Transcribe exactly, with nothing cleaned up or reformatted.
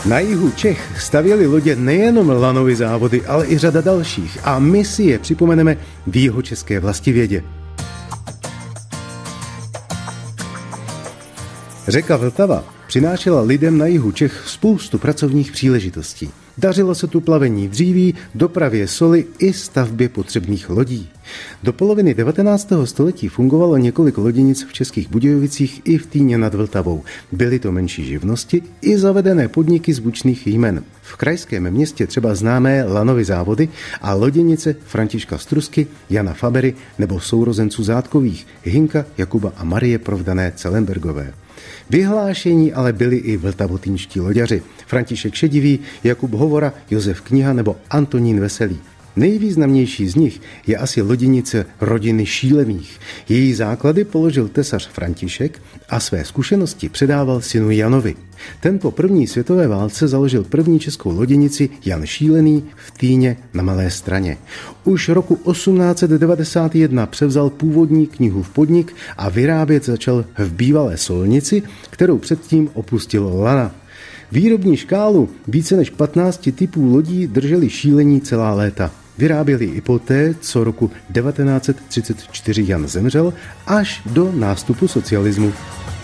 Na jihu Čech stavěli lodě nejenom lanovy závody, ale i řada dalších a my si je připomeneme v jihočeské Vlastivědě. Řeka Vltava přinášela lidem na jihu Čech spoustu pracovních příležitostí. Dařilo se tu plavení dříví, dopravě soli i stavbě potřebných lodí. Do poloviny devatenáctého století fungovalo několik loděnic v Českých Budějovicích i v Týně nad Vltavou. Byly to menší živnosti i zavedené podniky zvučných jmen. V krajském městě třeba známé lanovy závody a loděnice Františka Strusky, Jana Fabery nebo sourozenců Zátkových, Hinka, Jakuba a Marie Provdané Celenbergové. Vyhlášení ale byli i vltavotýnští loďaři. František Šedivý, Jakub Hovora, Josef Kniha nebo Antonín Veselý. Nejvýznamnější z nich je asi loděnice rodiny Šílených. Její základy položil tesař František a své zkušenosti předával synu Janovi. Ten po první světové válce založil první českou loděnici Jan Šílený v Týně na Malé Straně. Už roku osmnáct set devadesát jedna převzal původní knihu v podnik a vyrábět začal v bývalé solnici, kterou předtím opustil Lana. Výrobní škálu více než patnáct typů lodí drželi Šílení celá léta. Vyráběli i poté, co roku devatenáct set třicet čtyři Jan zemřel, až do nástupu socialismu.